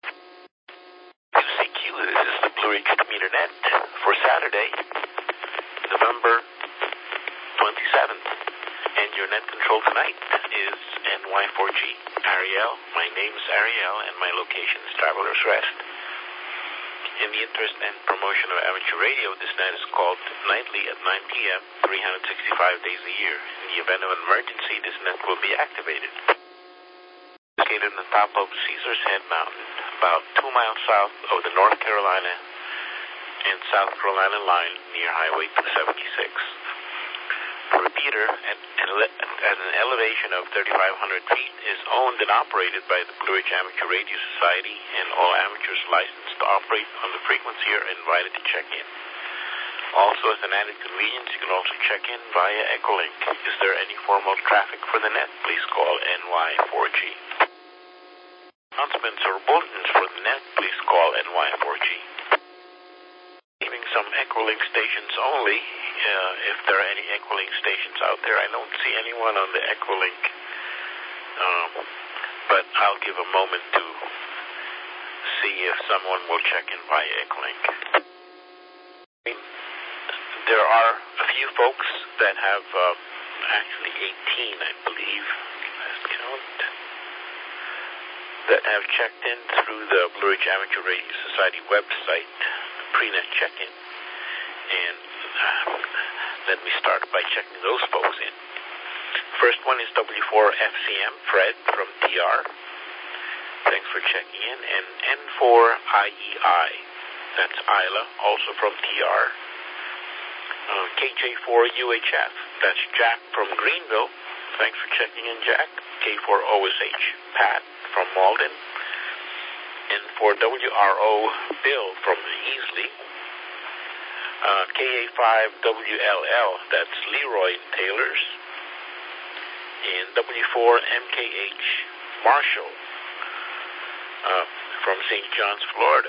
QCQ, this is the Blue Ridge Commuter Net for Saturday, November 27th. And your net control tonight is NY4G. Ariel, my name is Ariel, and my location is Traveler's Rest. In the interest and promotion of amateur radio, this net is called nightly at 9 p.m., 365 days a year. In the event of an emergency, this net will be activated. Located on the top of Caesar's Head Mountain, about 2 miles south of the North Carolina and South Carolina line near Highway 276. The repeater at an elevation of 3,500 feet is owned and operated by the Blue Ridge Amateur Radio Society, and all amateurs licensed to operate on the frequency are invited to check in. Also, as an added convenience, you can also check in via Echolink. Is there any formal traffic for the net? Please call NY4G. Announcements or bulletins for the net? Please call NY4G. Leaving some Echolink stations only. If there are any Echolink stations out there, I don't see anyone on the Echolink, but I'll give a moment to see if someone will check in via Echolink. There are a few folks that have, actually 18, I believe, last count, that have checked in through the Blue Ridge Amateur Radio Society website, pre-net check-in. And let me start by checking those folks in. First one is W4FCM, Fred from TR. Thanks for checking in. And N4IEI, that's Isla, also from TR. KJ4UHF, that's Jack from Greenville. Thanks for checking in, Jack. K4OSH, Pat from Malden. N4WRO, Bill from Easley. KA5WLL, that's Leroy Taylors. And W4MKH, Marshall, from St. John's, Florida.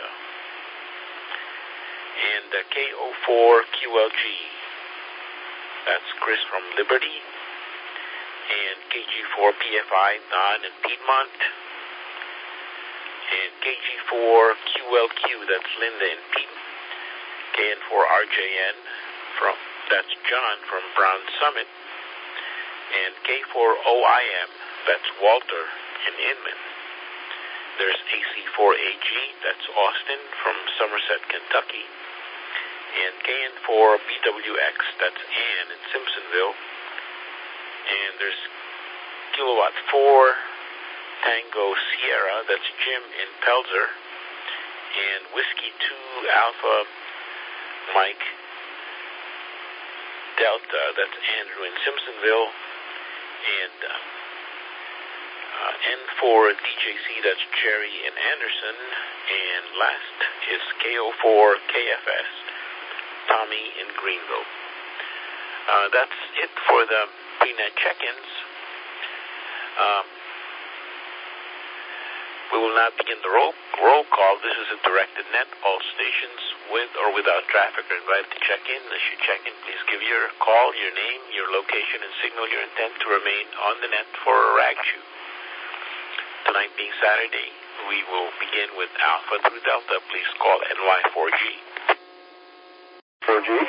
And KO4QLG, that's Chris from Liberty. And KG4PFI, Don in Piedmont. And KG4QLQ, that's Linda in Piedmont. KN4RJN, that's John from Brown Summit. And K4OIM, that's Walter in Inman. There's AC4AG, that's Austin from Somerset, Kentucky. And KN4BWX, that's Ann in Simpsonville. And there's Kilowatt 4 Tango Sierra, that's Jim in Pelzer. And Whiskey 2 Alpha Mike Delta, that's Andrew in Simpsonville. And N4DJC, that's Jerry in Anderson. And last is KO4KFS, Tommy in Greenville. That's it for the pre-net check-ins. We will now begin the roll call. This is a directed net. All stations with or without traffic are invited to check in. As you check in, please give your call, your name, your location, and signal your intent to remain on the net for a rag chew. Tonight being Saturday, we will begin with Alpha through Delta. Please call NY4G. 4G.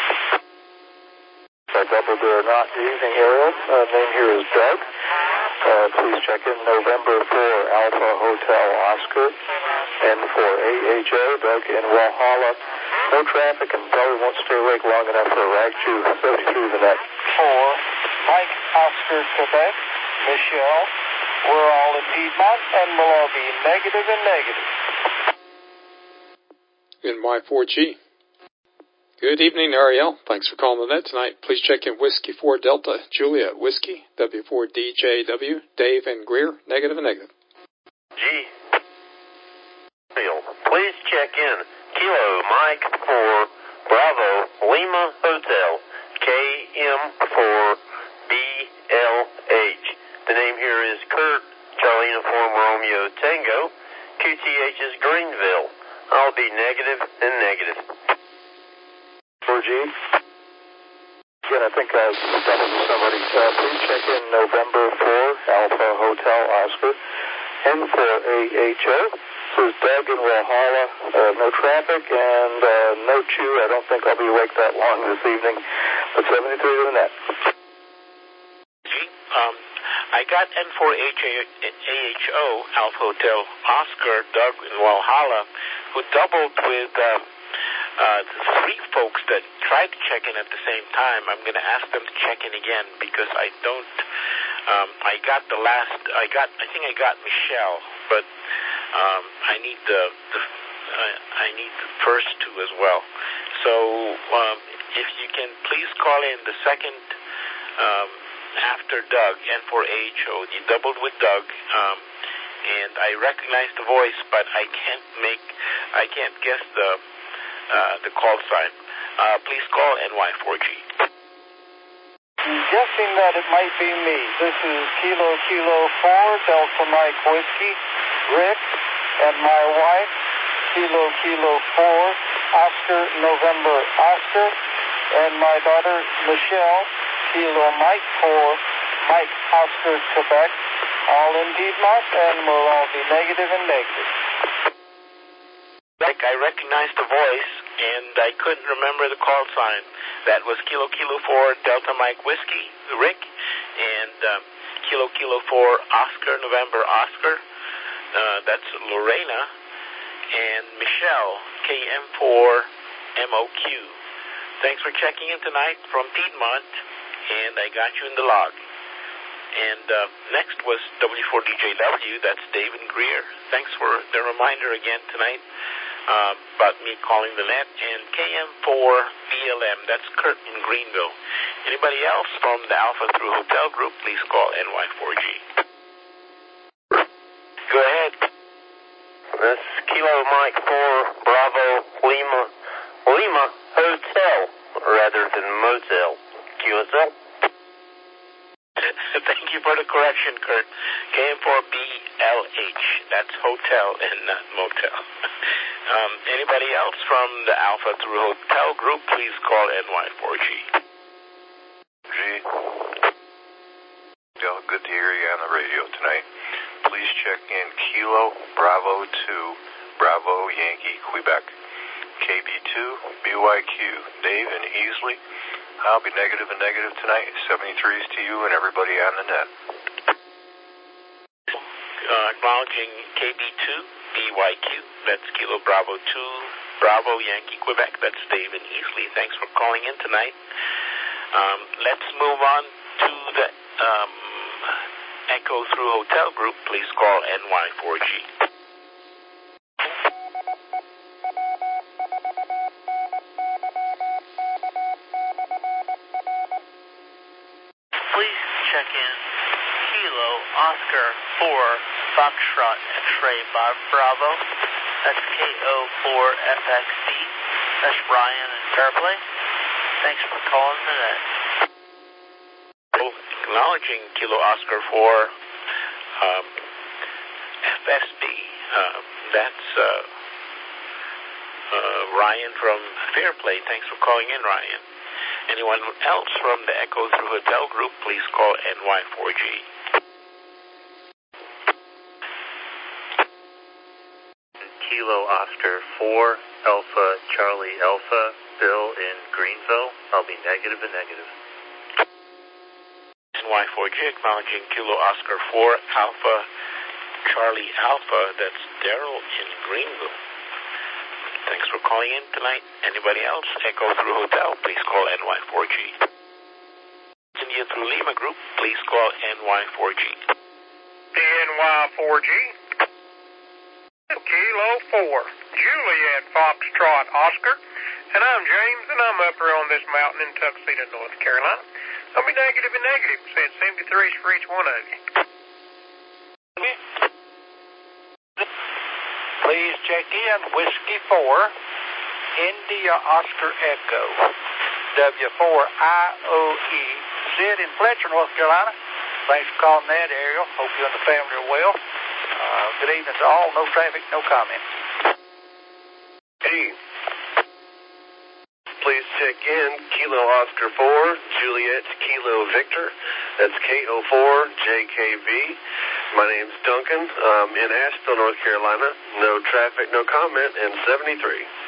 Delta, they're not using aerial. Name here is Doug. Please check in November 4 Alpha Hotel Oscar. N4 AHO, Doug in Walhalla. No traffic and probably won't stay awake long enough for a rag chew 30 through the net. 4 Mike Oscar Quebec, Michelle. We're all in Piedmont and we'll all be negative and negative. In Y4G. Good evening, Ariel. Thanks for calling the net tonight. Please check in Whiskey 4 Delta, Juliet Whiskey, W4DJW, Dave and Greer, negative and negative. G. Please check in Kilo Mike 4 Bravo Lima Hotel, KM4BLH. The name here is Kurt, Charlie Uniform Romeo Tango. QTH is Greenville. I'll be negative and negative. 4G. Again, I think I've done it with somebody. Please check in November 4 Alpha Hotel Oscar. N4AHO. is Doug in Walhalla. No traffic and no chew. I don't think I'll be awake that long this evening. But 73 to the net. I got N4AHO, Alpha Hotel Oscar, Doug in Walhalla, who doubled with three folks that tried to check in at the same time. I'm going to ask them to check in again because I don't. I think I got Michelle, but I need the first two as well. So if you can please call in the second after Doug, N4AHO. You doubled with Doug, and I recognize the voice, but I can't guess the call sign. Please call NY4G. I'm guessing that it might be me. This is Kilo 4, Delta Mike Whiskey, Rick, and my wife, Kilo 4, Oscar November Oscar, and my daughter, Michelle, Kilo Mike 4, Mike Oscar Quebec, all in Piedmont, and we'll all be negative and negative. I recognized the voice, and I couldn't remember the call sign. That was Kilo 4, Delta Mike Whiskey, Rick, and Kilo 4, Oscar November Oscar. That's Lorena, and Michelle, KM4 MOQ. Thanks for checking in tonight from Piedmont, and I got you in the log. And next was W4DJW, that's David Greer. Thanks for the reminder again tonight about me calling the net. And KM4BLM, that's Kurt in Greenville. Anybody else from the Alpha through Hotel Group, please call NY4G. Go ahead. This is Kilo Mike 4, Bravo, Lima Hotel, rather than Motel. QSL. Thank you for the correction, Kurt. KM4BLH. That's hotel and not motel. Anybody else from the Alpha through Hotel Group, please call NY4G. G. Del, good to hear you on the radio tonight. Please check in Kilo Bravo 2, Bravo Yankee, Quebec. KB2, BYQ, Dave and Easley. I'll be negative and negative tonight. 73s to you and everybody on the net. Acknowledging KB2, BYQ. That's Kilo Bravo 2, Bravo Yankee, Quebec. That's Dave and Easley. Thanks for calling in tonight. Let's move on to the Echo through Hotel Group. Please call NY4G. Oscar 4, Foxtrot X-Ray Bravo. That's KO4FXD. That's Ryan and Fairplay. Thanks for calling the net. Acknowledging Kilo Oscar 4, FSB. That's Ryan from Fairplay. Thanks for calling in, Ryan. Anyone else from the Echo through Hotel Group, please call NY4G. Kilo Oscar 4, Alpha Charlie Alpha, Bill in Greenville. I'll be negative and negative. NY4G acknowledging Kilo Oscar 4, Alpha Charlie Alpha. That's Daryl in Greenville. Thanks for calling in tonight. Anybody else? Echo through Hotel, please call NY4G. India through Lima Group, please call NY4G. NY4G. Kilo 4, Juliet Foxtrot Oscar, and I'm James, and I'm up here on this mountain in Tuxedo, North Carolina. I'll be negative and negative, saying 73s for each one of you. Please check in Whiskey 4, India Oscar Echo, W4IOEZ in Fletcher, North Carolina. Thanks for calling that, Ariel. Hope you and the family are well. Good evening to all. No traffic, no comment. Hey. Please check in Kilo Oscar 4, Juliet Kilo Victor. That's KO4JKV. My name's Duncan. In Asheville, North Carolina. No traffic, no comment, and 73.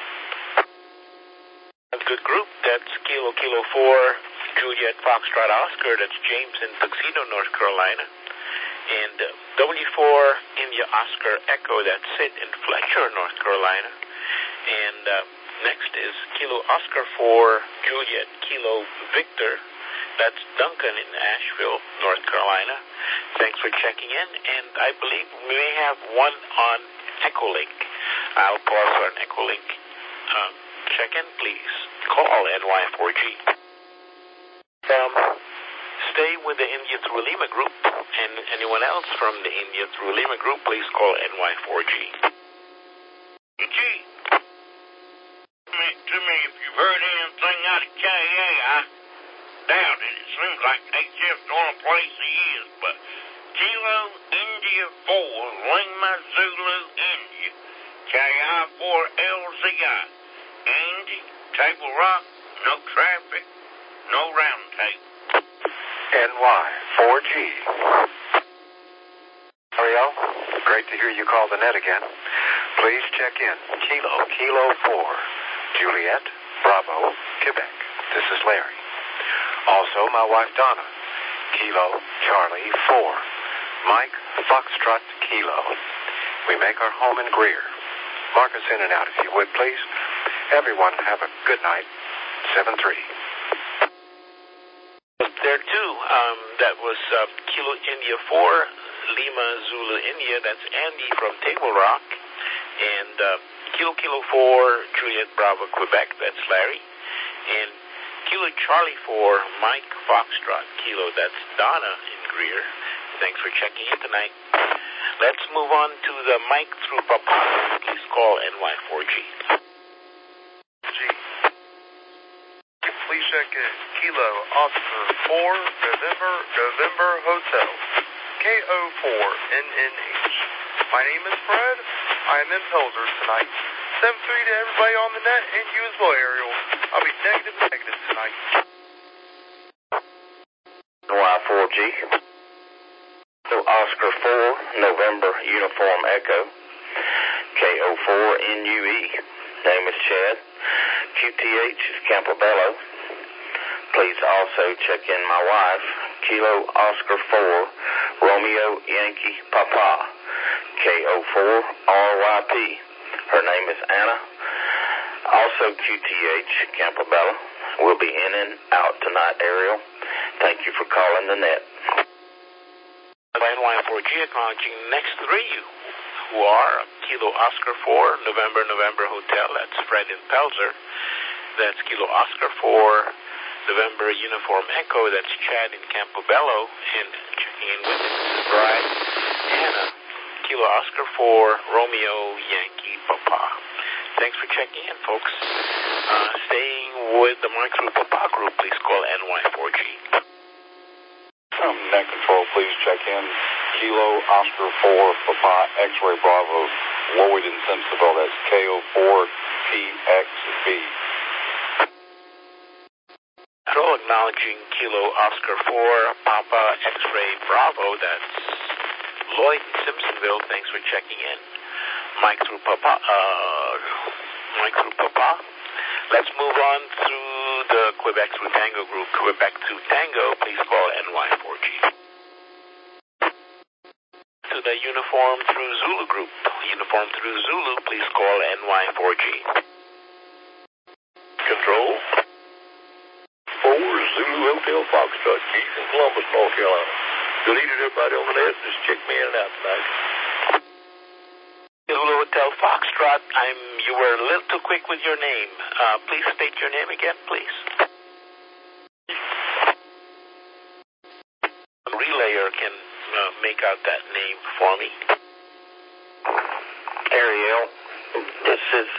A good group. That's Kilo 4, Juliet Foxtrot Oscar. That's James in Tuxedo, North Carolina. And W4 India Oscar Echo. That's Sid in Fletcher, North Carolina. And next is Kilo Oscar 4, Juliet Kilo Victor. That's Duncan in Asheville, North Carolina. Thanks for checking in. And I believe we may have one on Echolink. I'll pause for an Echolink check-in, please. Call NY4G. Stay with the India through Lima group. And anyone else from the India through Lima group, please call NY4G. G. To me, if you've heard anything out of KA, I doubt it. It seems like HF's the only place he is, but Kilo India 4, Lima Zulu India, KI 4 LZI, Andy, Table Rock, no traffic, no round table. NY4G. Ariel, great to hear you call the net again. Please check in. Kilo 4, Juliet, Bravo, Quebec. This is Larry. Also, my wife Donna, Kilo, Charlie, 4, Mike, Foxtrot, Kilo. We make our home in Greer. Mark us in and out if you would, please. Everyone have a good night. 7-3. There too, that was Kilo India 4, Lima Zulu India. That's Andy from Table Rock. And Kilo 4, Juliet Bravo, Quebec. That's Larry. And Kilo Charlie 4, Mike Foxtrot, Kilo. That's Donna in Greer. Thanks for checking in tonight. Let's move on to the Mike through Papa. Please call NY4G. Please check in. Kilo Oscar 4, November Hotel, KO4NNH. My name is Fred. I am in Pelzer tonight. 7-3 to everybody on the net and you as well, Ariel. I'll be negative tonight. Y4G. So Oscar 4, November Uniform Echo, KO4NUE. Name is Chad. QTH is Campobello. Please also check in my wife, Kilo Oscar 4, Romeo Yankee Papa, KO4RYP. Her name is Anna. Also QTH, Campobello. We'll be in and out tonight, Ariel. Thank you for calling the net. NY4G acknowledging the next three who are Kilo Oscar 4, November Hotel. That's Fred in Pelzer. That's Kilo Oscar 4, November Uniform Echo. That's Chad in Campobello. And checking in with Mrs. Bride, Anna. Kilo Oscar 4, Romeo Yankee Papa. Thanks for checking in, folks. Staying with the Mike through Papa group, please call NY4G. Net Control, please check in. Kilo Oscar 4, Papa X-Ray Bravo, Lloyd in Simpsonville. That's KO4PXB. Control acknowledging Kilo Oscar 4, Papa X-Ray Bravo. That's Lloyd in Simpsonville. Thanks for checking in. Mike through Papa. Let's move on through the Quebec through Tango group. Quebec through Tango, please call NY4G. To the Uniform through Zulu group. Uniform through Zulu, please call NY4G. Control. 4 Zulu Hotel Foxtrot, Keith in Columbus, North Carolina. Good evening, everybody on the net. Just check me in and out tonight. Zulu Hotel Foxtrot, you were a little too quick with your name. Please state your name again, please. A relayer can make out that name for me. Ariel, this is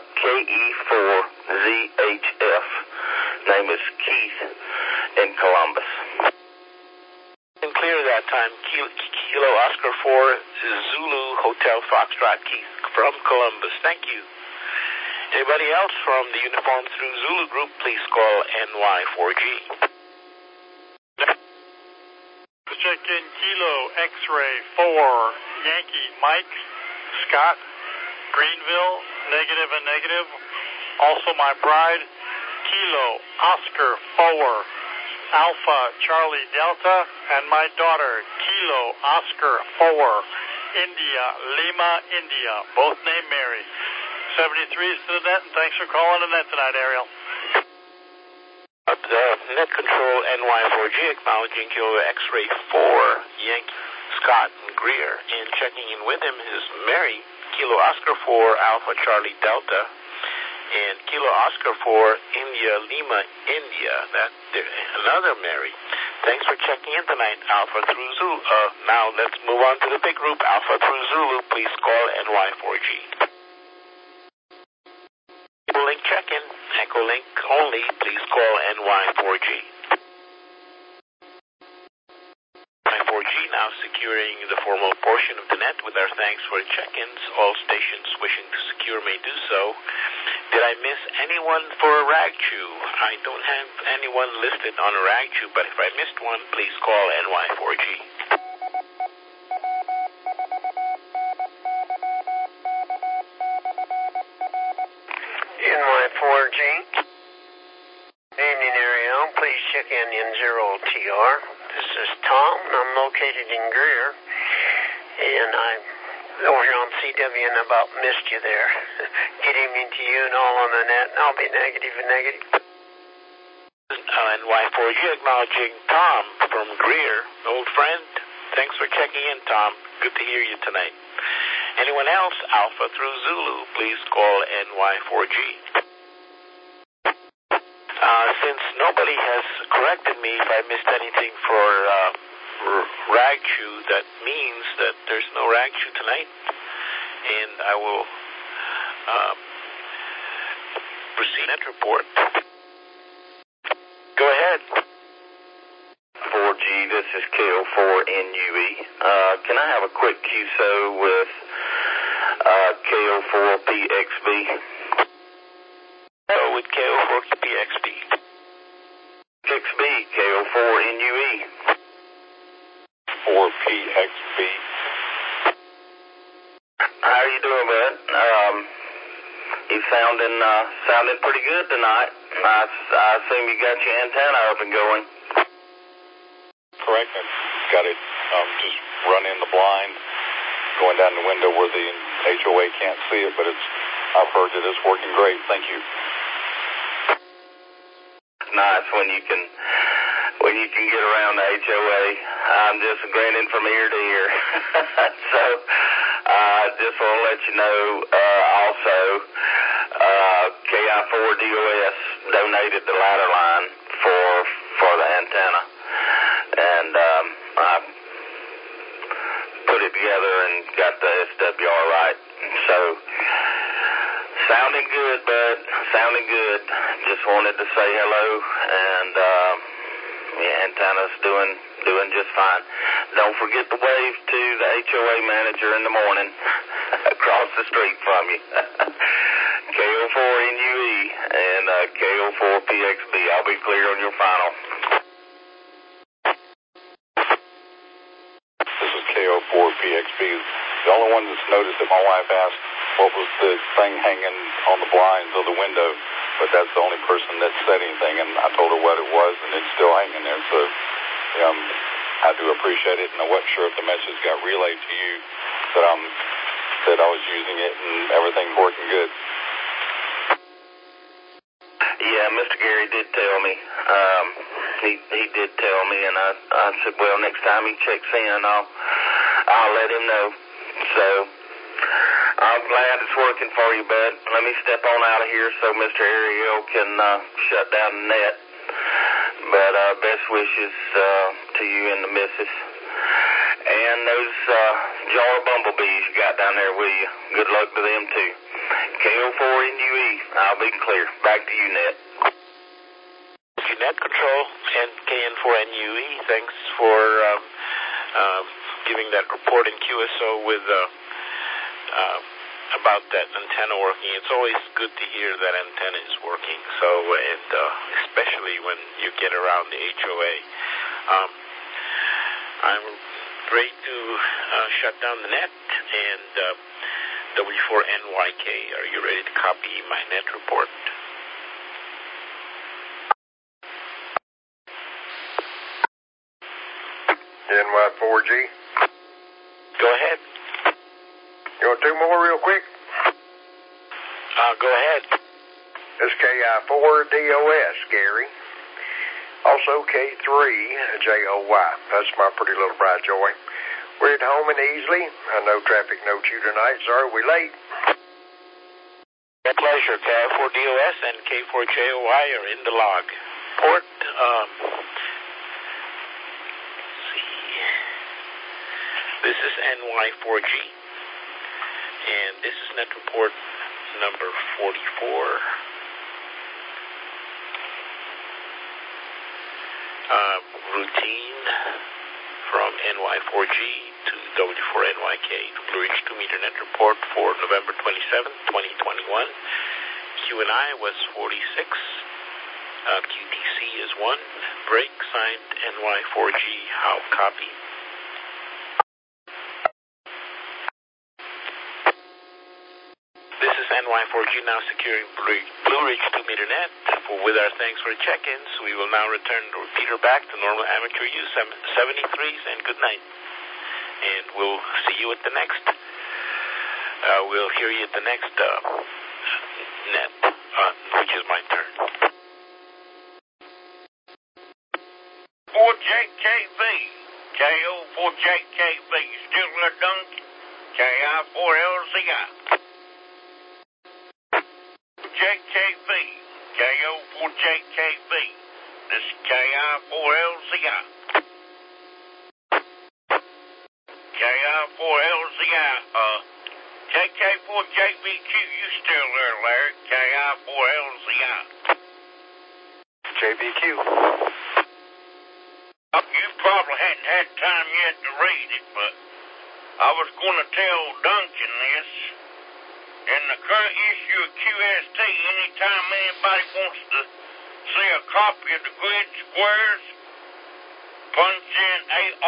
KE4ZHF. Name is Keith in Columbus. And clear that time. Kilo Oscar 4 Zulu Hotel Foxtrot, Keith from Columbus. Thank you. Anybody else from the Uniform through Zulu group, please call NY4G. Just check in Kilo X-Ray 4 Yankee Mike Scott Greenville, negative and negative. Also my bride, Kilo Oscar 4 Alpha Charlie Delta, and my daughter, Kilo Oscar 4 India Lima India, both named Mary. 73s to the net, and thanks for calling the net tonight, Ariel. Net Control NY4G acknowledging Kilo X-Ray 4 Yankee Scott and Greer, and checking in with him is Mary, Kilo Oscar 4 Alpha Charlie Delta, and Kilo Oscar 4 India Lima India. That's another Mary. Thanks for checking in tonight, Alpha through Zulu. Now let's move on to the big group, Alpha through Zulu. Please call NY4G. Echo Link check-in. Echo Link only. Please call NY4G. NY4G now securing the formal portion of the net with our thanks for check-ins. All stations wishing to secure may do so. Did I miss anyone for a Ragchu? I don't have anyone listed on a Ragchu, but if I missed one, please call NY4G. NY4G. Evening, Ariel. Please check in N0TR. This is Tom, and I'm located in Greer. And I'm over here on CW and about missed you there. Good evening to you and all on the net, and I'll be negative and negative. NY4G acknowledging Tom from Greer, old friend. Thanks for checking in, Tom. Good to hear you tonight. Anyone else, Alpha through Zulu, please call NY4G. Since nobody has corrected me if I missed anything for Ragchu, that means that there's no Ragchu tonight, and I will proceed net report. Go ahead. 4G, this is KO4NUE. Can I have a quick QSO with KO4PXB? Oh, with KO4PXB. XB, KO4NUE. 4PXB. How are you doing, bud? You sounding pretty good tonight. I assume you got your antenna up and going. Correct. I've got it just run in the blind, going down the window where the HOA can't see it, but I've heard that it's working great. Thank you. Nice when you can get around the HOA. I'm just grinning from ear to ear. So I just want to let you know also KI4DOS donated the ladder line for the antenna, and I put it together and got the SWR right. So sounding good, bud. Sounding good. Just wanted to say hello, and the antenna's doing just fine. Don't forget to wave to the HOA manager in the morning across the street from you. KO4NUE and KO4PXB. I'll be clear on your final. This is KO4PXB. The only one that's noticed that my wife asked what was the thing hanging on the blinds of the window, but that's the only person that said anything, and I told her what it was, and it's still hanging there. So I do appreciate it, and I wasn't sure if the message got relayed to you that I was using it and everything's working good. Yeah, Mr. Gary did tell me. He did tell me, and I said, well, next time he checks in, I'll let him know. So I'm glad it's working for you, bud. Let me step on out of here so Mr. Ariel can shut down the net. But best wishes to you and the missus. And those jar bumblebees you got down there with you. Good luck to them, too. KO4NUE, I'll be clear. Back to you, Net. Net Control and KN4NUE, thanks for giving that report in QSO with about that antenna working. It's always good to hear that antenna is working, so and especially when you get around the HOA. I'm ready to shut down the net, and W4NYK, are you ready to copy my net report? NY4G. Go ahead. You want two more real quick? Go ahead. This is KI4DOS, Gary. Also K3JOY. That's my pretty little bride Joy. We're at home and easily. No traffic, no chew tonight. Sorry we late. My pleasure. KI4DOS and K4JOY are in the log. Port, this is NY4G, and this is net report number 44. Routine from NY4G to W4NYK. Blue Ridge 2-meter net report for November 27, 2021. QNI was 46. QTC is 1. Break signed NY4G. How copy? This is NY4G now securing Blue Ridge 2-meter net. With our thanks for check-ins, we will now return the repeater back to normal amateur use 73s, and good night. And we'll see you at the next. We'll hear you at the next net, which is my turn. 4JKV, KO4JKV, still a dunk, KI4LZI. JKV, KO4JKV, this is KI4LZI. KI4LZI, JK4JBQ, you still there, Larry? KI4LZI. JBQ. You probably hadn't had time yet to read it, but I was going to tell Duncan this. In the current issue of QST, anytime anybody wants to see a copy of the grid squares, punch in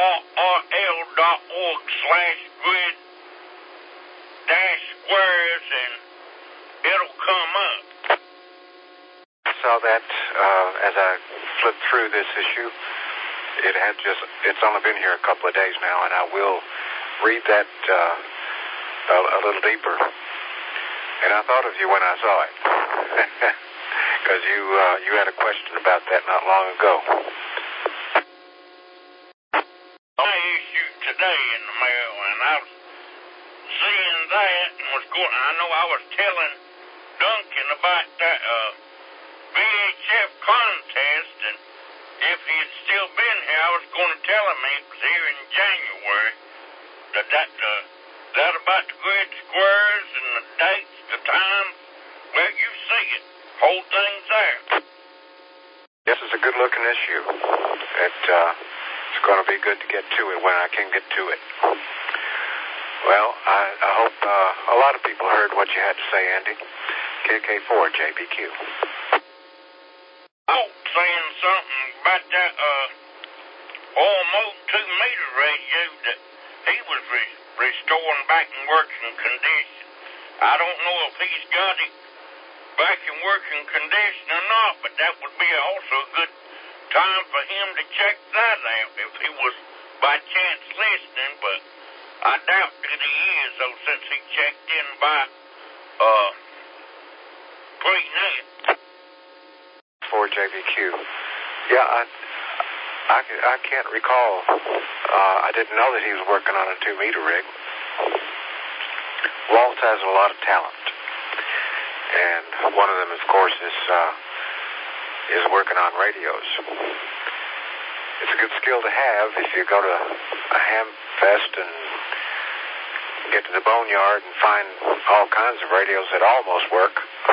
ARRL.org/grid-squares and it'll come up. I saw that as I flipped through this issue. It's only been here a couple of days now, and I will read that a little deeper. And I thought of you when I saw it, because you had a question about that not long ago. I issued today in the mail, and I was seeing that, and I know I was telling Duncan about that VHF contest, and if he had still been here, I was going to tell him it was here in January. That about the grid squares and the dates, the times. Well, you see it. Whole thing's there. This is a good-looking issue. It's going to be good to get to it when I can get to it. Well, I hope a lot of people heard what you had to say, Andy. KK4JBQ. Oh, saying something about that oil mode 2-meter radio that he was restoring back in working condition. I don't know if he's got it back in working condition or not, but that would be also a good time for him to check that out if he was by chance listening, but I doubt that he is, though, since he checked in by pre-net. 4JBQ. Yeah, I can't recall. I didn't know that he was working on a 2-meter rig. Walt has a lot of talent, and one of them, of course, is working on radios. It's a good skill to have if you go to a ham fest and get to the boneyard and find all kinds of radios that almost work.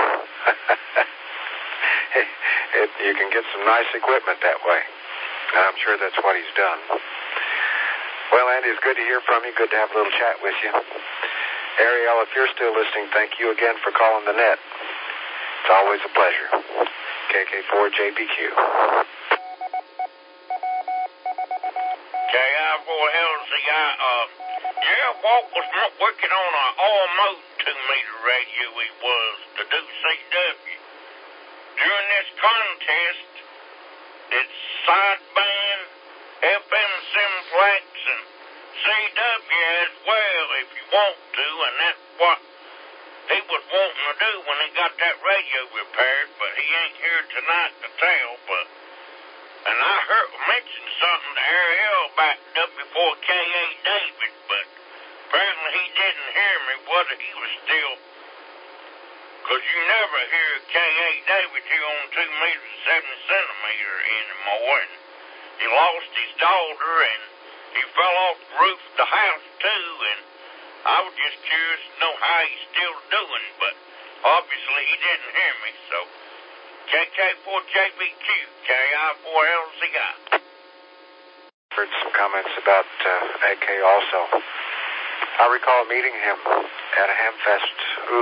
You can get some nice equipment that way. And I'm sure that's what he's done. Well, Andy, it's good to hear from you. Good to have a little chat with you. Ariel, if you're still listening, thank you again for calling the net. It's always a pleasure. KK4JBQ. KI4 KI4LZI, Walt was working on an all-mode 2-meter radio he was to do CW. During this contest, it's sideband, FM simplex, and CW as well if you want to, and that's what he was wanting to do when he got that radio repaired, but he ain't here tonight to tell, but... And I heard mention something to Ariel about W4KA David, but apparently he didn't hear me, whether he was still... Because you never hear K.A. David here on 2 meters and 7 centimeters anymore, and he lost his daughter, and he fell off the roof of the house, too, and I was just curious to know how he's still doing, but obviously he didn't hear me, so KK4JBQ, KI4LZI. Heard some comments about AK also. I recall meeting him at a Hamfest,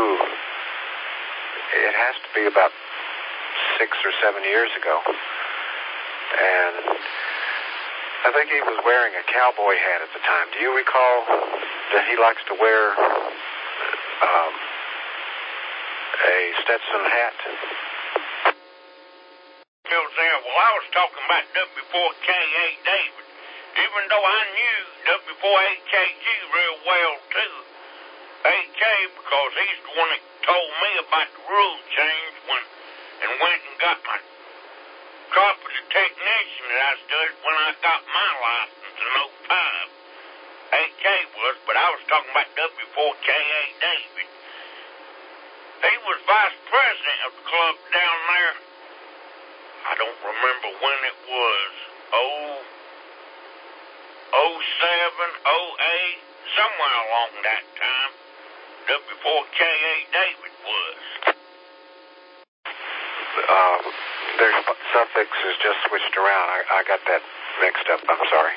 it has to be about 6 or 7 years ago, and I think he was wearing a cowboy hat at the time. Do you recall that he likes to wear a Stetson hat? Well, I was talking about W4KA David, even though I knew W4AKG real well, too. AK, because he's the one that told me about the rule change and went and got my carpenter technician that I studied when I got my license in 05. AK was, but I was talking about W4KA David. He was vice president of the club down there. I don't remember when it was. 07, 08, somewhere along that time. W4KA David was. Their suffix is just switched around. I got that mixed up. I'm sorry.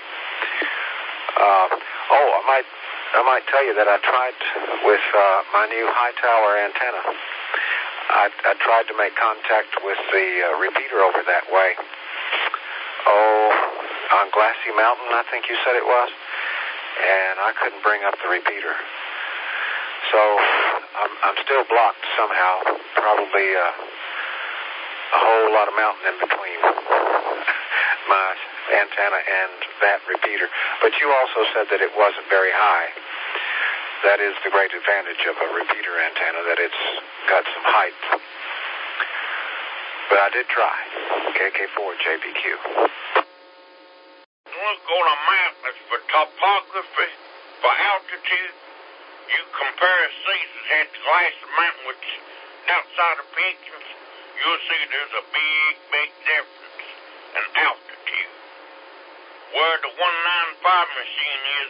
I might tell you that I tried with my new high tower antenna. I tried to make contact with the repeater over that way. On Glassy Mountain, I think you said it was. And I couldn't bring up the repeater. So I'm still blocked somehow. Probably a whole lot of mountain in between my antenna and that repeater. But you also said that it wasn't very high. That is the great advantage of a repeater antenna, that it's got some height. But I did try. KK4JBQ. Look on a map that's for topography, for altitude. You compare Caesar's Head to Glassy Mountain, which is outside of Pickens, you'll see there's a big difference in altitude. Where the 195 machine is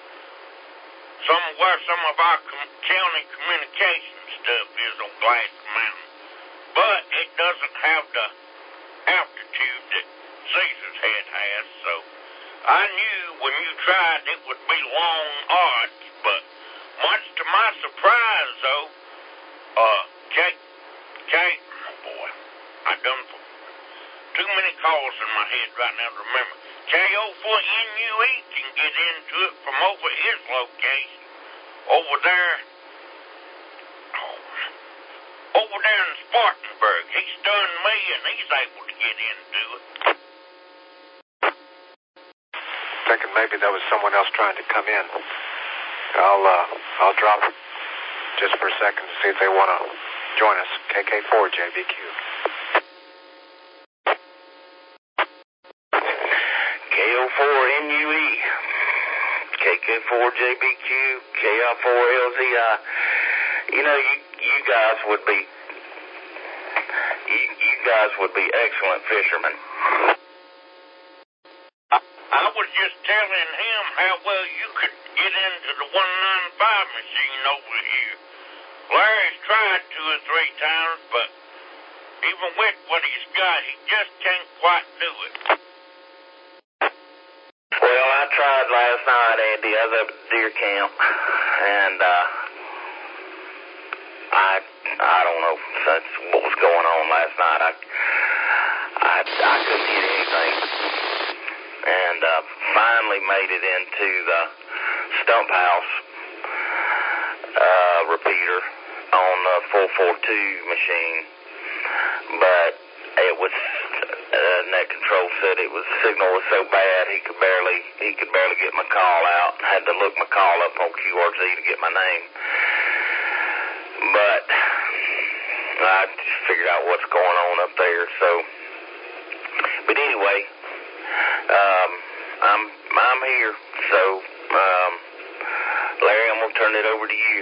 where some of our county communication stuff is on Glassy Mountain. But it doesn't have the altitude that Caesar's Head has, so I knew when you tried it would be long arcs, but much to my surprise, though, I done too many calls in my head right now to remember. KO4NUE can get into it from over his location, over there in Spartanburg. He's done me, and he's able to get into it. Thinking maybe that was someone else trying to come in. I'll drop it just for a second to see if they want to join us. KK4JBQ. KO4NUE, KK4JBQ, KI4LZI. You know, you guys would be excellent fishermen. I was just telling him how well you could get into the 195 machine over here. Larry's tried 2 or 3 times, but even with what he's got, he just can't quite do it. Well, I tried last night, Andy. I was up at deer camp, and I don't know what was going on last night. I couldn't hit anything. and finally made it into the Stump House repeater on the 442 machine, but it was net control said the signal was so bad he could barely get my call out. Had to look my call up on QRZ to get my name, but I just figured out what's going on up there. So, but anyway, I'm here. So, Larry, I'm gonna turn it over to you.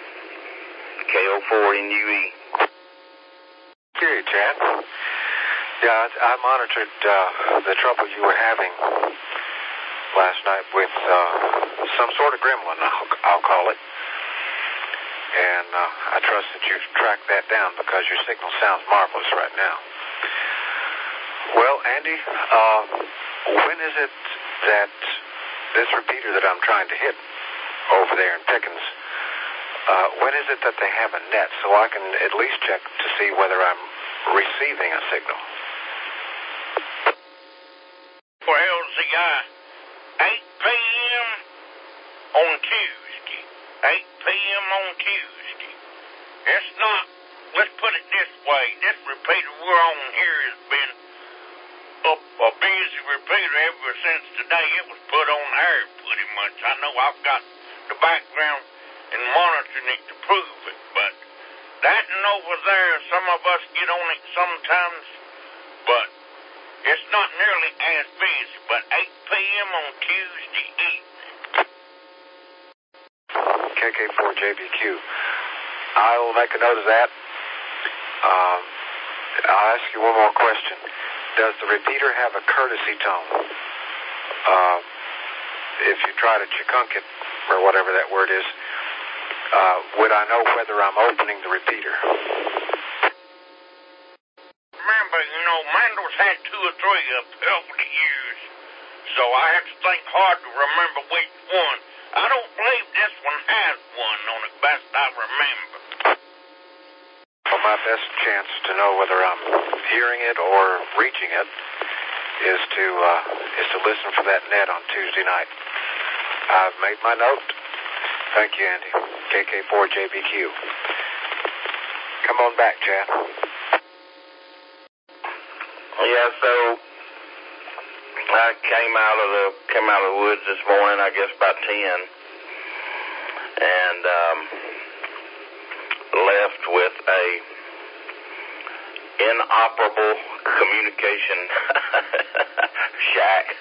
KO4NUE. Here, Chad. Yeah, I monitored the trouble you were having last night with some sort of gremlin, I'll call it. And I trust that you've tracked that down because your signal sounds marvelous right now. Well, Andy, when is it that this repeater that I'm trying to hit over there in Pickens, when is it that they have a net so I can at least check to see whether I'm receiving a signal? Well, see, 8 p.m. on Tuesday. 8 p.m. on Tuesday. It's not, let's put it this way, this repeater we're on here has been a busy repeater ever since the day it was put on air, pretty much. I know I've got the background and monitoring it to prove it, but that and over there, some of us get on it sometimes, but it's not nearly as busy. But 8 p.m. on Tuesday evening. KK4JBQ. I'll make a note of that. I'll ask you one more question. Does the repeater have a courtesy tone? If you try to chikunk it, or whatever that word is, would I know whether I'm opening the repeater? Remember, Mandel's had 2 or 3 up over the years, so I have to think hard to remember which one. I don't believe this one has one on it, best I remember. Well, my best chance to know whether I'm hearing it or reaching it is to listen for that net on Tuesday night. I've made my note. Thank you, Andy. KK4JBQ. Come on back, Chad. Yeah, so I came out of the woods this morning, I guess about 10, and left with a inoperable communication shack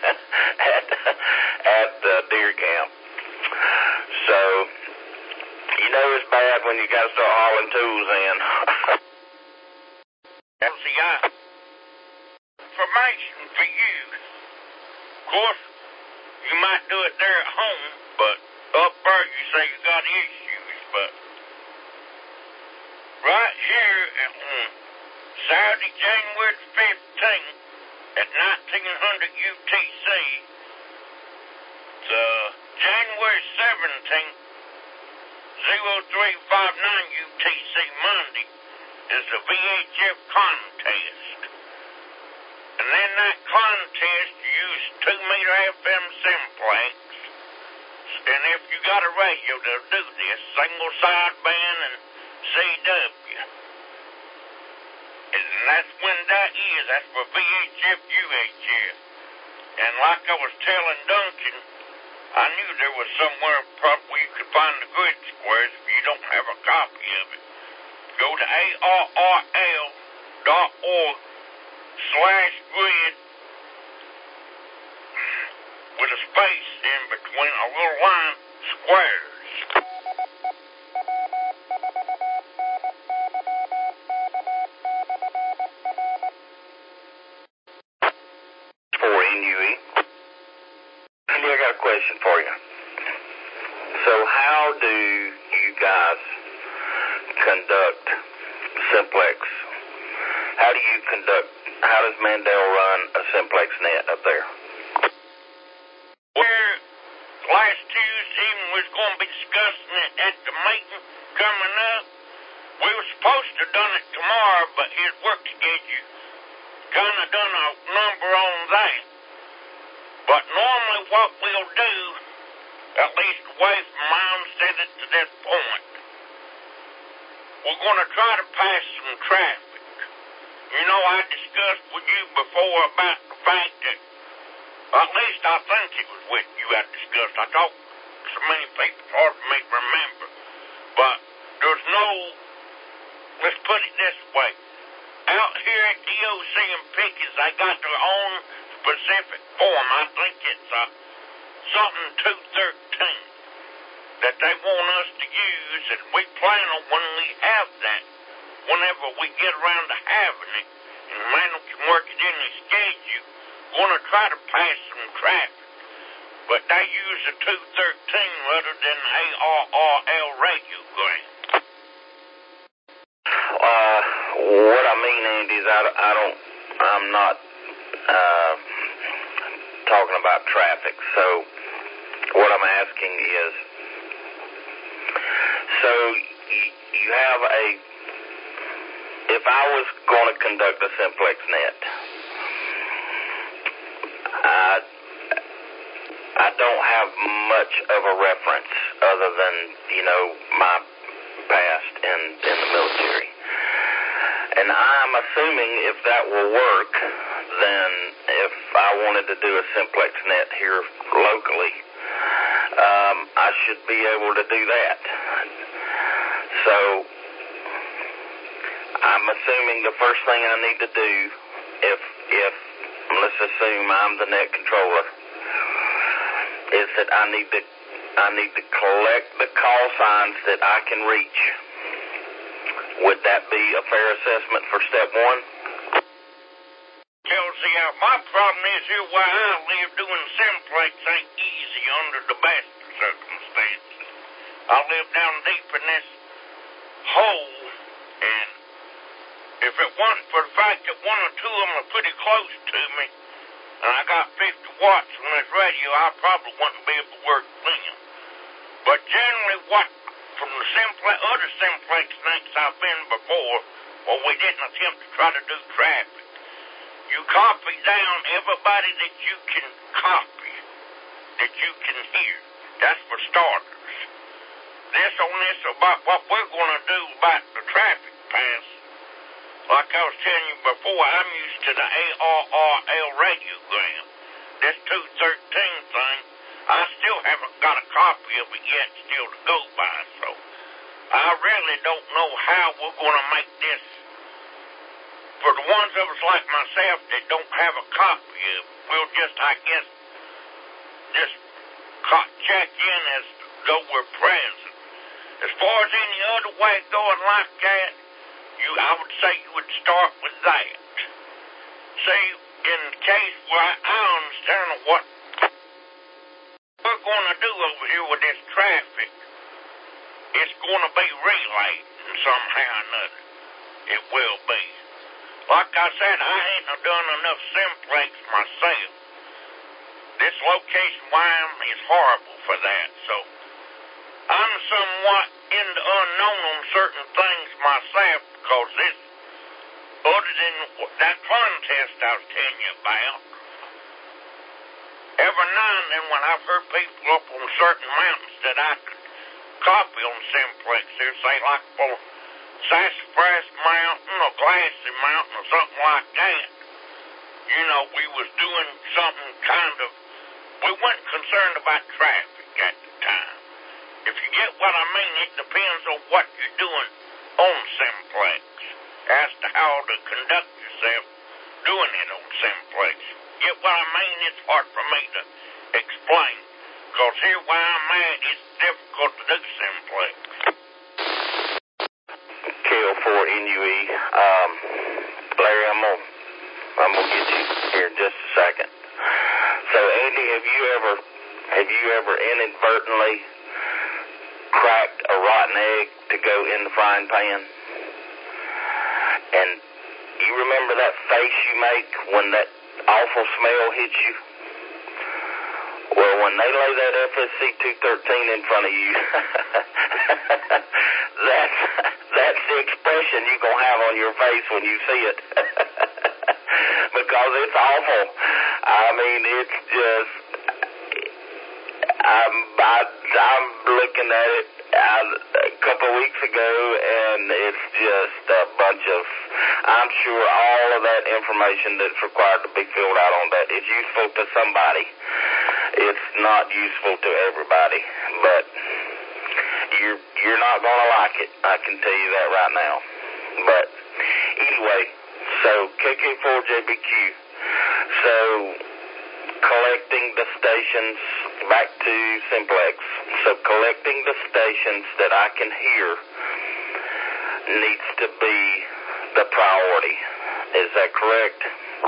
at the deer camp. So, it's bad when you got to start hauling tools in. See, information for you. Of course, you might do it there at home, but up there you say you got issues. But right here on Saturday, January 15th at 1900 UTC, January 17th, 0359 UTC Monday is the VHF contest. And in that contest, you use 2-meter FM simplex. And if you got a radio, they'll do this, single sideband and CW. And that's when that is. That's for VHF, UHF. And like I was telling Duncan, I knew there was somewhere probably you could find the grid squares if you don't have a copy of it. Go to ARRL.org/grid with a space in between a little line, squares. For NUE. Andy, I got a question for you. So how do you guys conduct simplex? How does Mandel run a simplex net up there? Where last Tuesday evening we was going to be discussing it at the meeting coming up. We were supposed to have done it tomorrow, but his work schedule kind of done a number on that. But normally what we'll do, at least the way Mom said it to this point, we're going to try to pass some traffic. You know, I discussed with you before about the fact that, at least I think it was with you I discussed. I talked to so many people, it's hard for me to remember. But there's no, let's put it this way. Out here at DOC and Pickens, they got their own specific form. I think it's something 213 that they want us to use, and we plan on when we have that, whenever we get around to having it, and Randall can work it in his schedule, going to try to pass some traffic. But they use a 213 rather than ARRL radiogram. What I mean, Andy, is I'm not talking about traffic. So what I'm asking is, so you have if I was going to conduct a simplex net, I don't have much of a reference other than, my past in the military. And I'm assuming if that will work, then if I wanted to do a simplex net here locally, I should be able to do that. So I'm assuming the first thing I need to do, if let's assume I'm the net controller, is that I need to collect the call signs that I can reach. Would that be a fair assessment for step one? Kelsey, my problem is here where I live, doing simplex ain't easy under the best of circumstances. I live down deep in this hole, and if it wasn't for the fact that one or two of them are pretty close to me, and I got 50 watts on this radio, I probably wouldn't be able to work them. But generally from the other simplex nights I've been before, where we didn't attempt to try to do traffic, you copy down everybody that you can copy, that you can hear. That's for starters. This about what we're going to do about the traffic pass. Like I was telling you before, I'm used to the ARRL radiogram. This 213 thing, I still haven't got a copy of it yet still to go by, so I really don't know how we're going to make this. For the ones of us like myself that don't have a copy of it, we'll just check in as though we're present. As far as any other way going like that, I would say you would start with that. See, in the case where I understand what we're going to do over here with this traffic, it's going to be relayed somehow or another. It will be. Like I said, I ain't done enough simplex myself. This location where I am is horrible for that, so I'm somewhat in the unknown on certain things myself, because this, other than that contest I was telling you about, every now and then when I've heard people up on certain mountains that I could copy on simplex, they say like on Sassafras Mountain or Glassy Mountain or something like that, we was doing something we weren't concerned about traffic at the time. If you get what I mean, it depends on what you're doing on simplex as to how to conduct yourself doing it on simplex. Get what I mean? It's hard for me to explain, because here where I'm at, it's difficult to do simplex. KO4NUE, Larry, I'm gonna get you here in just a second. So, Andy, have you ever inadvertently cracked a rotten egg to go in the frying pan? And you remember that face you make when that awful smell hits you? Well, when they lay that FSC 213 in front of you, that's the expression you're going to have on your face when you see it. because it's awful. I mean, it's just, I'm looking at it a couple of weeks ago, and it's just a bunch of, I'm sure all of that information that's required to be filled out on that is useful to somebody. It's not useful to everybody, but you're not going to like it. I can tell you that right now. But anyway, so KK4JBQ. So collecting the stations, back to Simplex. So collecting the stations that I can hear needs to be the priority. Is that correct?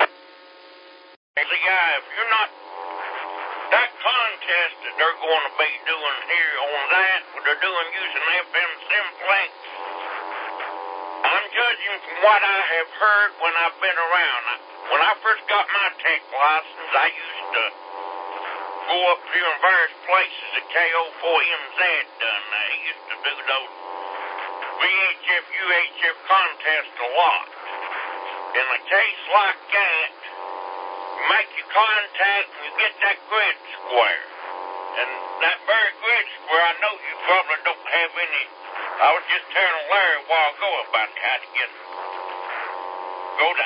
See, guy, if you're not, that contest that they're going to be doing here on that, what they're doing using FM Simplex, I'm judging from what I have heard when I've been around. When I first got my tech license, I used to go up here in various places that KO4MZ done. They used to do those VHF, UHF contests a lot. In a case like that, you make your contact and you get that grid square. And that very grid square, I know you probably don't have any. I was just telling Larry a while ago about how to get it. Go to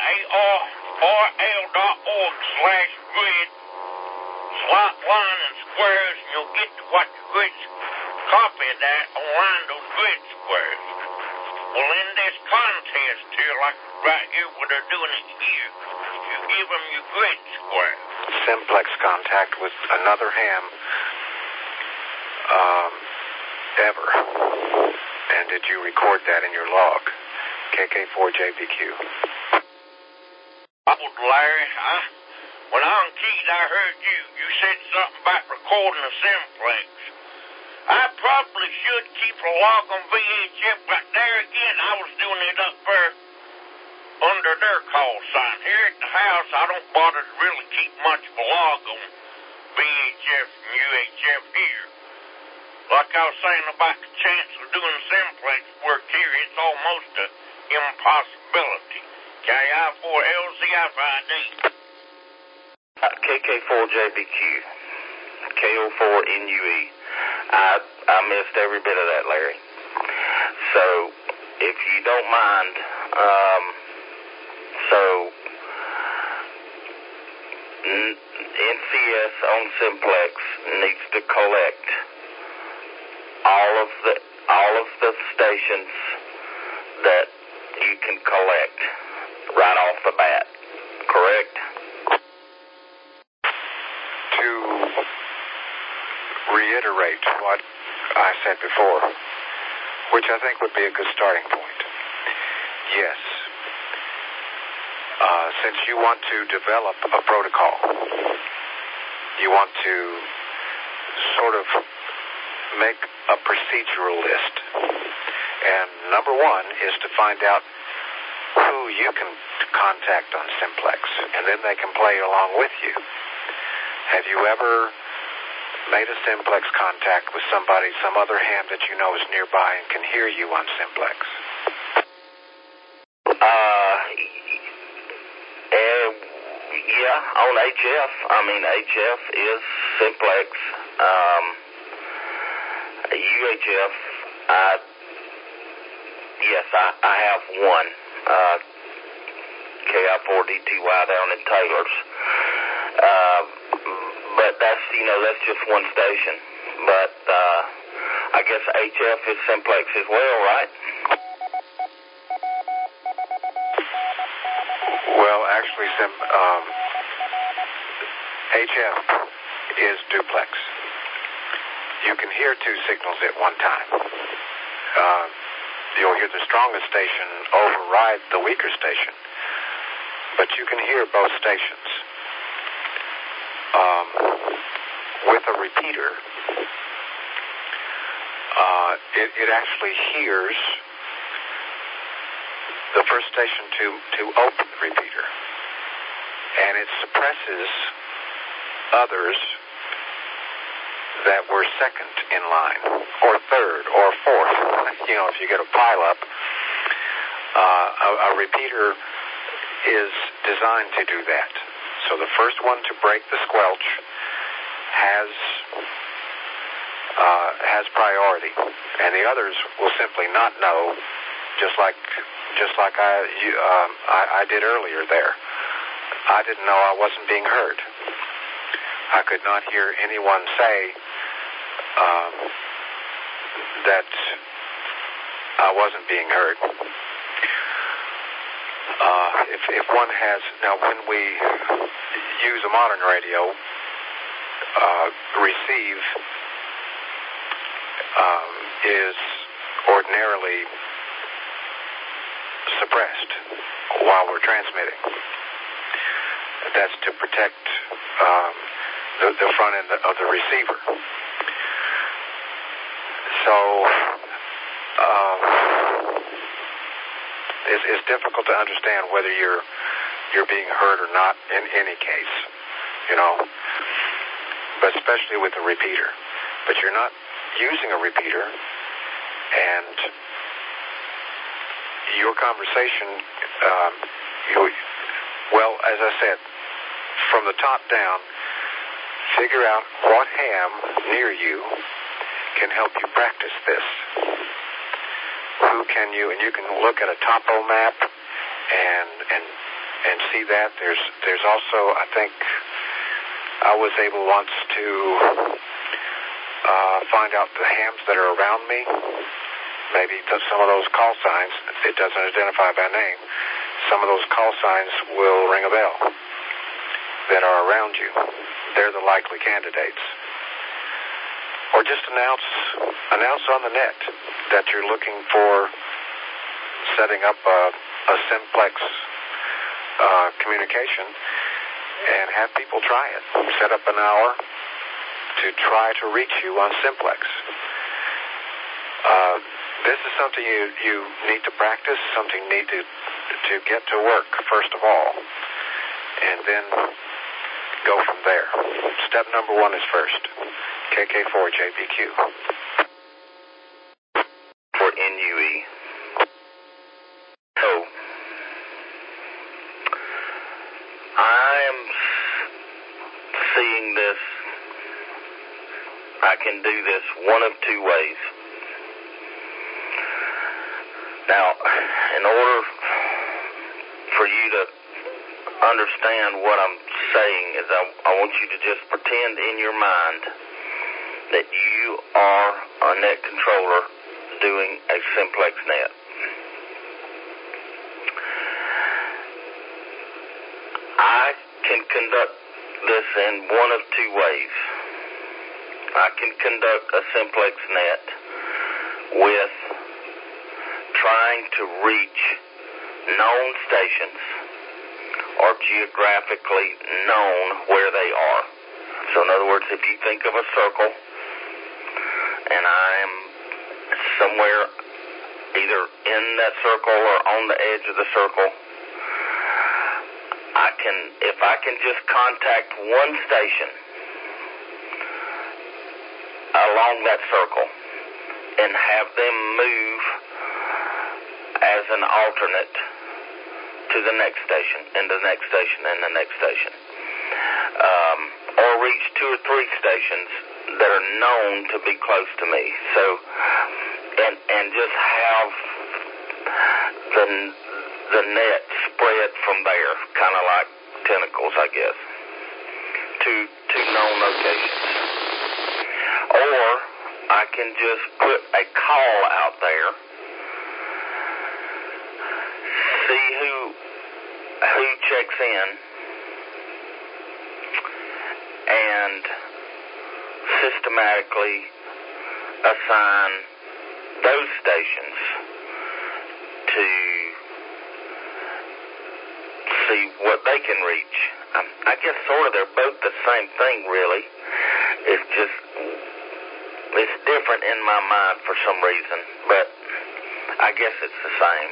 arl.org/grid, slot line and squares, and you'll get to what the grid copy of that online those grid squares. Well, in this contest here, like right here where they're doing it here, you give them your grid square. Simplex contact with another ham ever. And did you record that in your log? KK4JBQ. Larry, when I on keys, I heard you said something about recording a Simplex. I probably should keep a log on VHF, but there again, I was doing it up there under their call sign. Here at the house, I don't bother to really keep much of a log on VHF and UHF here. Like I was saying about the chance of doing Simplex work here, it's almost an impossibility. KI4LZFID. KK4JBQ. KO4NUE. I missed every bit of that, Larry. So, if you don't mind, NCS on Simplex needs to collect all of the stations that you can collect right off the bat, correct? To reiterate what I said before, which I think would be a good starting point. Yes. Since you want to develop a protocol, you want to sort of make a procedural list. And number one is to find out who you can contact on Simplex, and then they can play along with you. Have you ever made a Simplex contact with somebody, some other ham that you know is nearby and can hear you on Simplex? Yeah, on HF. I mean, HF is Simplex. UHF, yes, I have one. KI4DTY down in Taylor's. But that's just one station. But I guess HF is Simplex as well, right? Well, actually, HF is duplex. You can hear two signals at one time. You'll hear the strongest station override the weaker station, but you can hear both stations. With a repeater, it actually hears the first station to open the repeater, and it suppresses others that were second in line, or third, or fourth. You know, if you get a pileup, a repeater is designed to do that. So the first one to break the squelch has priority, and the others will simply not know, just like I did earlier there. I didn't know I wasn't being heard. I could not hear anyone say that I wasn't being heard. If one has, now when we use a modern radio, receive is ordinarily suppressed while we're transmitting. That's to protect the front end of the receiver. So it's difficult to understand whether you're being heard or not in any case, but especially with a repeater. But you're not using a repeater, and your conversation, as I said, from the top down, figure out what ham near you can help you practice this. And you can look at a topo map and see that. There's also, I think, I was able once to find out the hams that are around me. Maybe some of those call signs, it doesn't identify by name, some of those call signs will ring a bell that are around you. They're the likely candidates. Or just announce on the net that you're looking for setting up a simplex communication, and have people try it. Set up an hour to try to reach you on simplex. This is something you need to practice, something you need to get to work first of all, and then go from there. Step number 1 is first. KK4JPQ. For NUE. So, I am seeing this. I can do this one of two ways. Now, in order for you to understand what I'm saying is I want you to just pretend in your mind that you are a net controller doing a simplex net. I can conduct this in one of two ways. I can conduct a simplex net with trying to reach known stations or geographically known where they are. So in other words, if you think of a circle and I am somewhere either in that circle or on the edge of the circle, if I can just contact one station along that circle and have them move as an alternate to the next station, and the next station, and the next station. Or reach 2 or 3 stations that are known to be close to me. So, and just have the net spread from there, kind of like tentacles, I guess, to known locations. Or I can just put a call out there, see who checks in, and systematically assign those stations to see what they can reach. I guess sort of they're both the same thing, really. It's just, it's different in my mind for some reason, but I guess it's the same.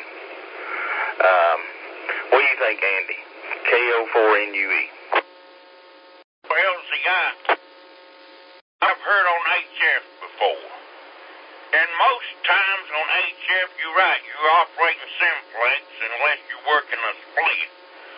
What do you think, Andy? KO4NUE. Well, see, I've heard on HF before. And most times on HF, you're right, you're operating simplex unless you're working a split.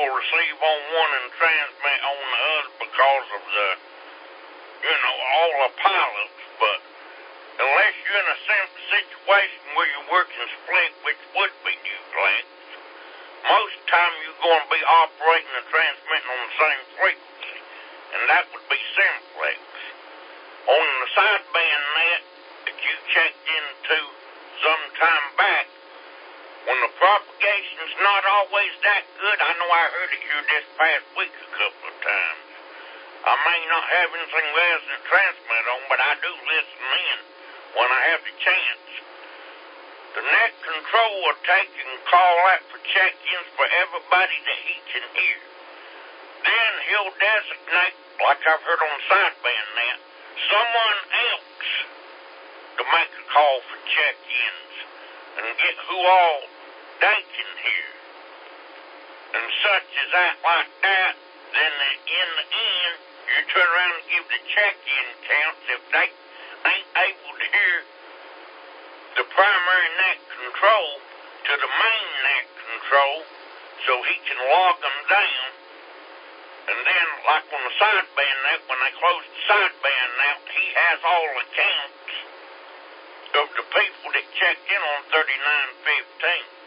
will receive on one and transmit on the other because of the, all the pilots, but unless you're in a simple situation where you're working split, which would be duplex, most of the time you're going to be operating and transmitting on the same frequency, and that would be simplex. On the sideband net that you checked into some time back, when the propagation's not always that good, I know I heard it here this past week a couple of times. I may not have anything less than transmit on, but I do listen in when I have the chance. The net control will take and call out for check-ins for everybody that he can hear. Then he'll designate, like I've heard on the sideband net, someone else to make a call for check-ins and get who all they can hear. And such as that, like that, then in the end, you turn around and give the check-in counts if they ain't able to hear the primary net control to the main net control so he can log them down. And then, like on the sideband net, when they close the sideband net, he has all the counts of the people that checked in on 3915.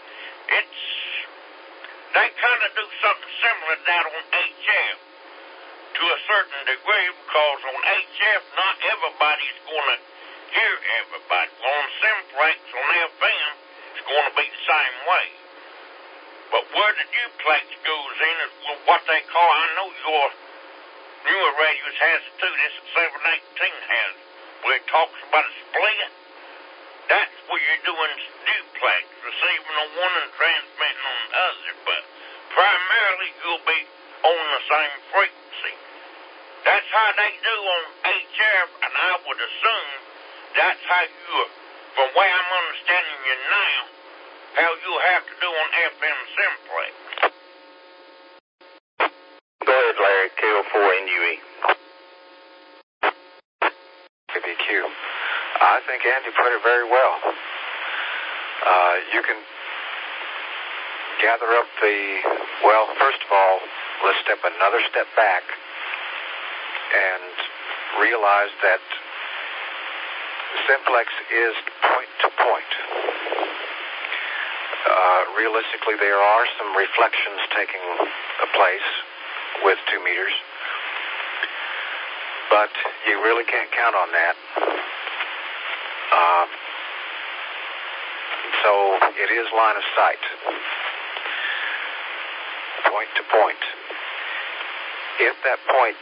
They kind of do something similar to that on HF to a certain degree, because on HF, not everybody's going to hear everybody. Well, on simplex, on FM, it's going to be the same way. But where the duplex goes in is what they call, I know your newer radios has it too, this at 718 has it, where it talks about a split. That's where you're doing duplex, receiving on one and transmitting on the other, but primarily you'll be on the same frequency. That's how they do on HF, and I would assume that's how you, from the way I'm understanding you now, how you'll have to do on FM simplex. Go ahead, Larry. KO4NUE. KBQ. I think Andy put it very well. You can gather up first of all, let's step another step back and realize that simplex is point to point. Realistically, there are some reflections taking place with 2 meters, but you really can't count on that. So it is line of sight, point to point. If that point,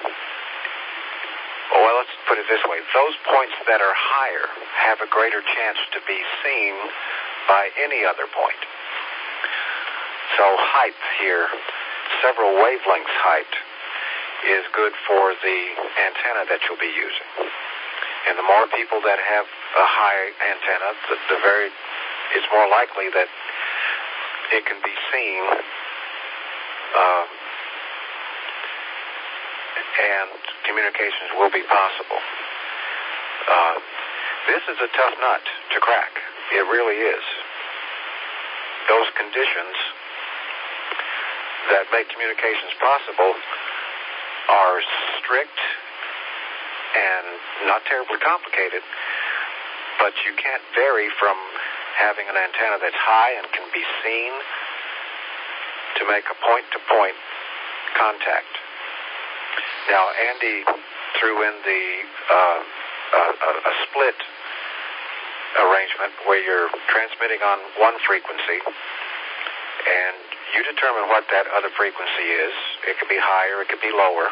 let's put it this way, those points that are higher have a greater chance to be seen by any other point. So height here, several wavelengths height, is good for the antenna that you'll be using. And the more people that have a high antenna, it's more likely that it can be seen and communications will be possible. This is a tough nut to crack. It really is. Those conditions that make communications possible are strict and not terribly complicated, but you can't vary from having an antenna that's high and can be seen to make a point-to-point contact. Now, Andy threw in a split arrangement where you're transmitting on one frequency and you determine what that other frequency is. It could be higher, it could be lower.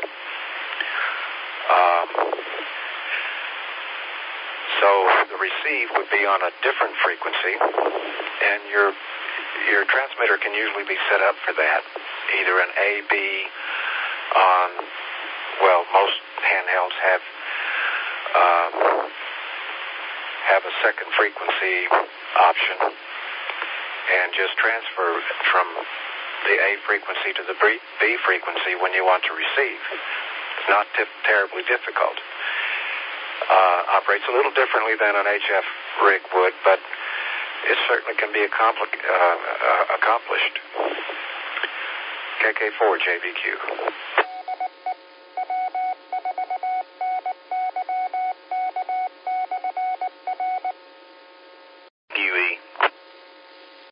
So the receive would be on a different frequency, and your transmitter can usually be set up for that, either an A, B, on, most handhelds have a second frequency option, and just transfer from the A frequency to the B frequency when you want to receive. It's not terribly difficult. Operates a little differently than an HF rig would, but it certainly can be accomplished. KK4 JVQ.